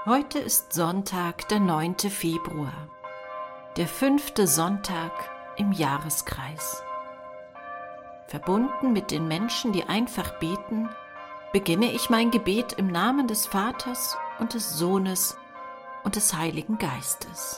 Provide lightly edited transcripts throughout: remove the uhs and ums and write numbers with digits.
Heute ist Sonntag, der 9. Februar, der 5. Sonntag im Jahreskreis. Verbunden mit den Menschen, die einfach beten, beginne ich mein Gebet im Namen des Vaters und des Sohnes und des Heiligen Geistes.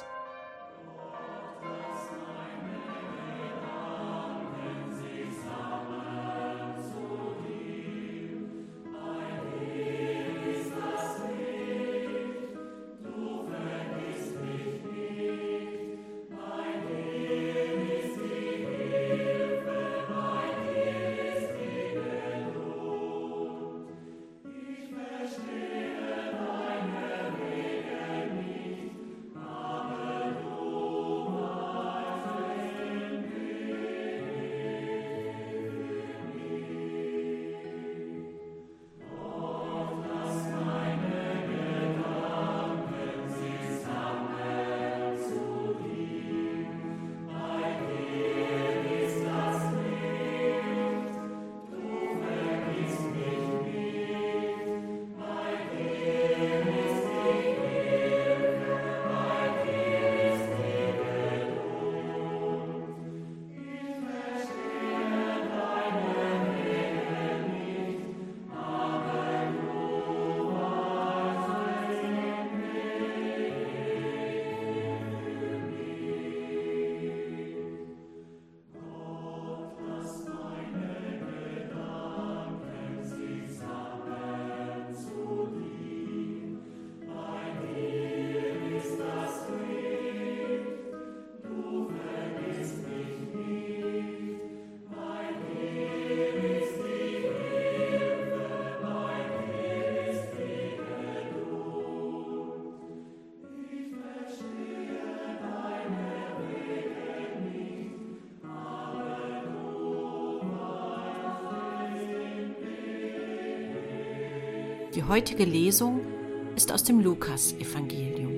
Die heutige Lesung ist aus dem Lukas-Evangelium.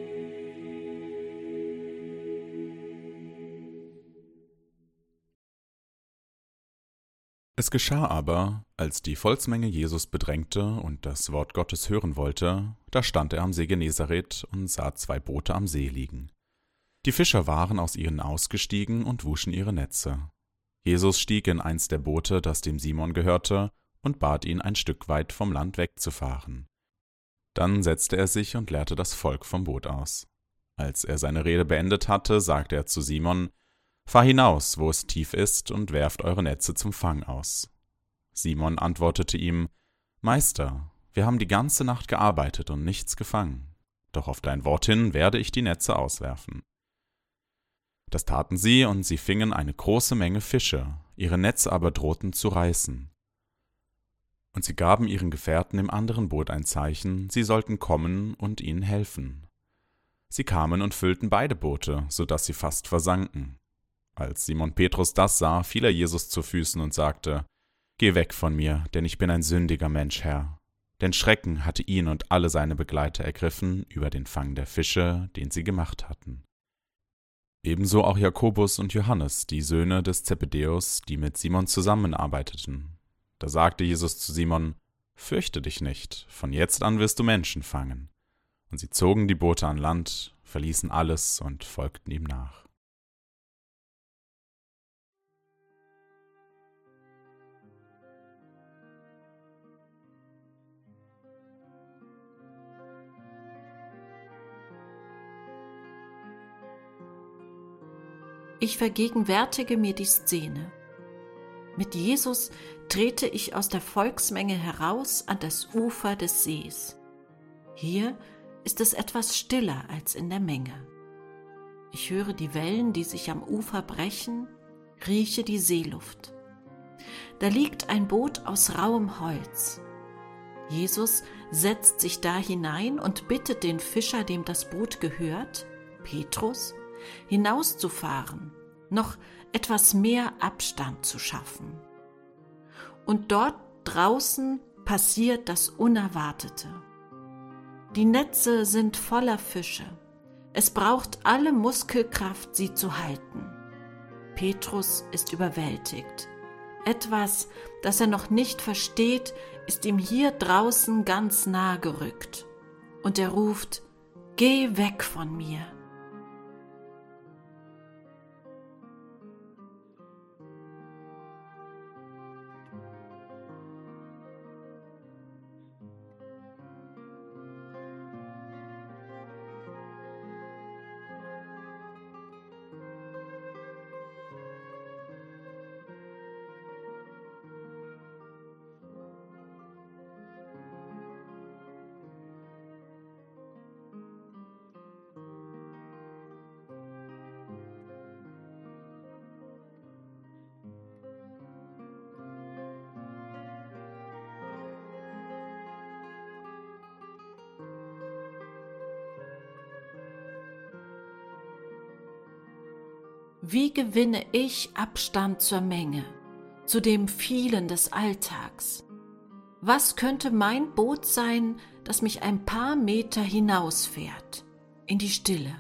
Es geschah aber, als die Volksmenge Jesus bedrängte und das Wort Gottes hören wollte, da stand er am See Genezareth und sah 2 Boote am See liegen. Die Fischer waren aus ihnen ausgestiegen und wuschen ihre Netze. Jesus stieg in eins der Boote, das dem Simon gehörte, und bat ihn, ein Stück weit vom Land wegzufahren. Dann setzte er sich und lehrte das Volk vom Boot aus. Als er seine Rede beendet hatte, sagte er zu Simon: »Fahr hinaus, wo es tief ist, und werft eure Netze zum Fang aus.« Simon antwortete ihm: »Meister, wir haben die ganze Nacht gearbeitet und nichts gefangen. Doch auf dein Wort hin werde ich die Netze auswerfen.« Das taten sie, und sie fingen eine große Menge Fische, ihre Netze aber drohten zu reißen. Und sie gaben ihren Gefährten im anderen Boot ein Zeichen, sie sollten kommen und ihnen helfen. Sie kamen und füllten beide Boote, so dass sie fast versanken. Als Simon Petrus das sah, fiel er Jesus zu Füßen und sagte: »Geh weg von mir, denn ich bin ein sündiger Mensch, Herr.« Denn Schrecken hatte ihn und alle seine Begleiter ergriffen über den Fang der Fische, den sie gemacht hatten. Ebenso auch Jakobus und Johannes, die Söhne des Zebedäus, die mit Simon zusammenarbeiteten. Da sagte Jesus zu Simon: »Fürchte dich nicht, von jetzt an wirst du Menschen fangen.« Und sie zogen die Boote an Land, verließen alles und folgten ihm nach. Ich vergegenwärtige mir die Szene. Mit Jesus trete ich aus der Volksmenge heraus an das Ufer des Sees. Hier ist es etwas stiller als in der Menge. Ich höre die Wellen, die sich am Ufer brechen, rieche die Seeluft. Da liegt ein Boot aus rauem Holz. Jesus setzt sich da hinein und bittet den Fischer, dem das Boot gehört, Petrus, hinauszufahren, noch etwas mehr Abstand zu schaffen. Und dort draußen passiert das Unerwartete. Die Netze sind voller Fische. Es braucht alle Muskelkraft, sie zu halten. Petrus ist überwältigt. Etwas, das er noch nicht versteht, ist ihm hier draußen ganz nah gerückt. und er ruft: Geh weg von mir. Wie gewinne ich Abstand zur Menge, zu dem Vielen des Alltags? Was könnte mein Boot sein, das mich ein paar Meter hinausfährt, in die Stille?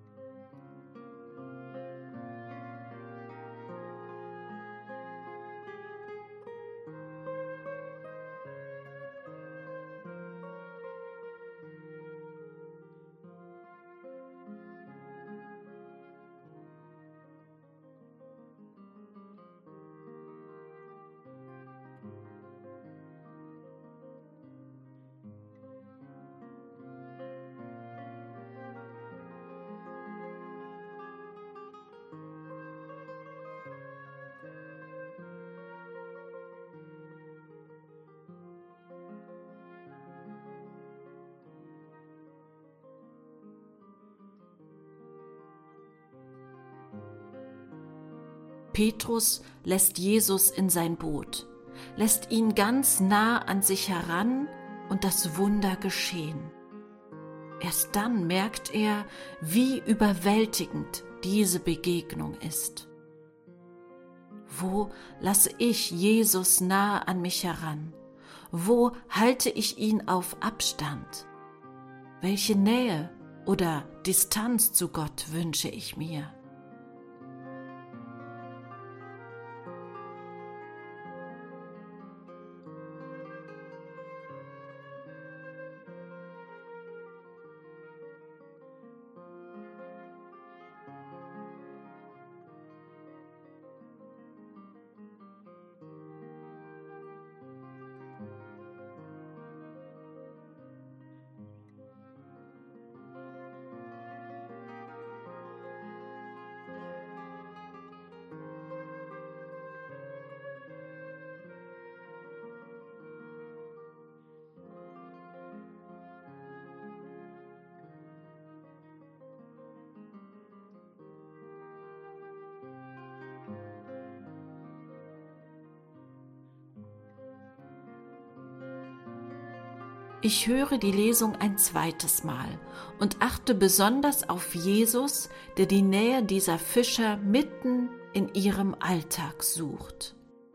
Petrus lässt Jesus in sein Boot, lässt ihn ganz nah an sich heran und das Wunder geschehen. Erst dann merkt er, wie überwältigend diese Begegnung ist. Wo lasse ich Jesus nah an mich heran? Wo halte ich ihn auf Abstand? Welche Nähe oder Distanz zu Gott wünsche ich mir? Ich höre die Lesung ein zweites Mal und achte besonders auf Jesus, der die Nähe dieser Fischer mitten in ihrem Alltag sucht.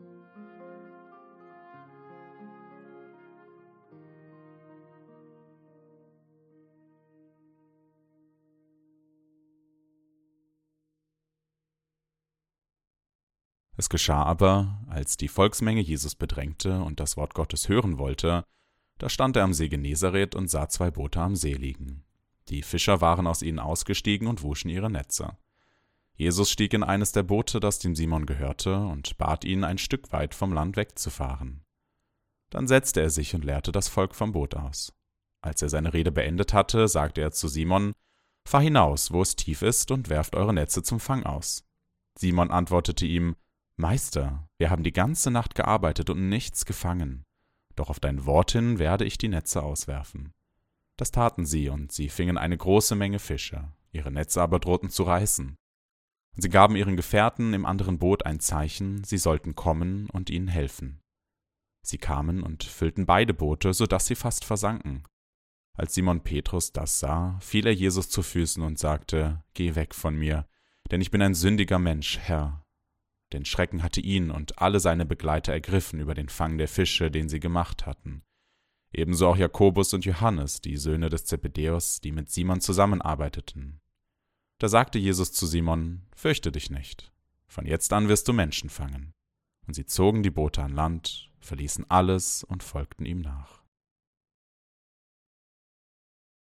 Es geschah aber, als die Volksmenge Jesus bedrängte und das Wort Gottes hören wollte, da stand er am See Genesaret und sah 2 Boote am See liegen. Die Fischer waren aus ihnen ausgestiegen und wuschen ihre Netze. Jesus stieg in eines der Boote, das dem Simon gehörte, und bat ihn, ein Stück weit vom Land wegzufahren. Dann setzte er sich und lehrte das Volk vom Boot aus. Als er seine Rede beendet hatte, sagte er zu Simon: »Fahr hinaus, wo es tief ist, und werft eure Netze zum Fang aus.« Simon antwortete ihm: »Meister, wir haben die ganze Nacht gearbeitet und nichts gefangen. Doch auf dein Wort hin werde ich die Netze auswerfen.« Das taten sie, und sie fingen eine große Menge Fische. Ihre Netze aber drohten zu reißen. Sie gaben ihren Gefährten im anderen Boot ein Zeichen, sie sollten kommen und ihnen helfen. Sie kamen und füllten beide Boote, so dass sie fast versanken. Als Simon Petrus das sah, fiel er Jesus zu Füßen und sagte: »Geh weg von mir, denn ich bin ein sündiger Mensch, Herr.« Denn Schrecken hatte ihn und alle seine Begleiter ergriffen über den Fang der Fische, den sie gemacht hatten. Ebenso auch Jakobus und Johannes, die Söhne des Zebedäus, die mit Simon zusammenarbeiteten. Da sagte Jesus zu Simon: »Fürchte dich nicht, von jetzt an wirst du Menschen fangen.« Und sie zogen die Boote an Land, verließen alles und folgten ihm nach.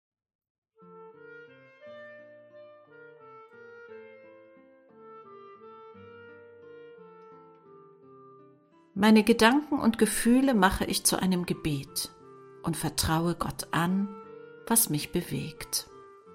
Meine Gedanken und Gefühle mache ich zu einem Gebet und vertraue Gott an, was mich bewegt.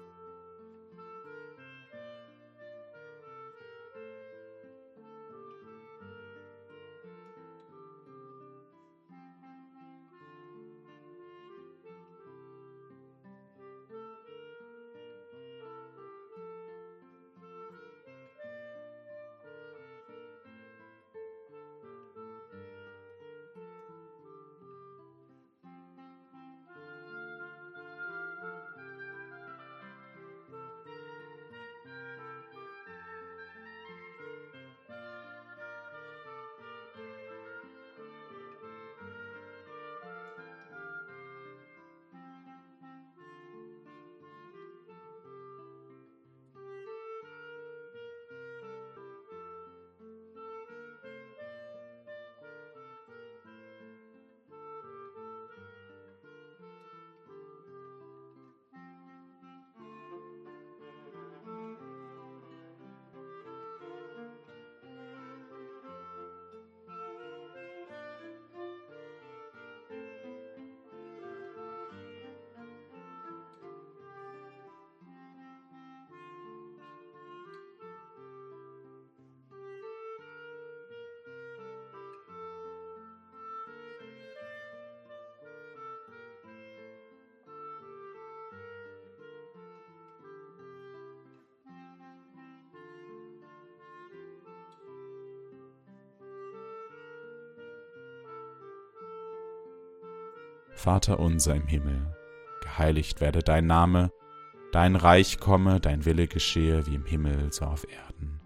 Vater unser im Himmel, geheiligt werde dein Name, dein Reich komme, dein Wille geschehe wie im Himmel so auf Erden.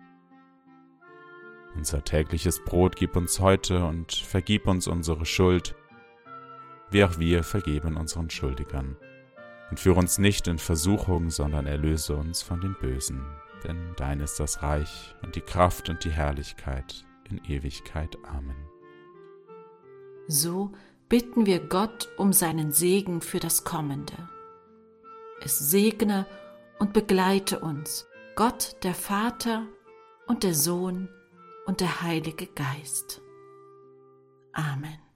Unser tägliches Brot gib uns heute und vergib uns unsere Schuld, wie auch wir vergeben unseren Schuldigern. Und führe uns nicht in Versuchung, sondern erlöse uns von dem Bösen. Denn dein ist das Reich und die Kraft und die Herrlichkeit in Ewigkeit. Amen. So bitten wir Gott um seinen Segen für das Kommende. Es segne und begleite uns, Gott der Vater und der Sohn und der Heilige Geist. Amen.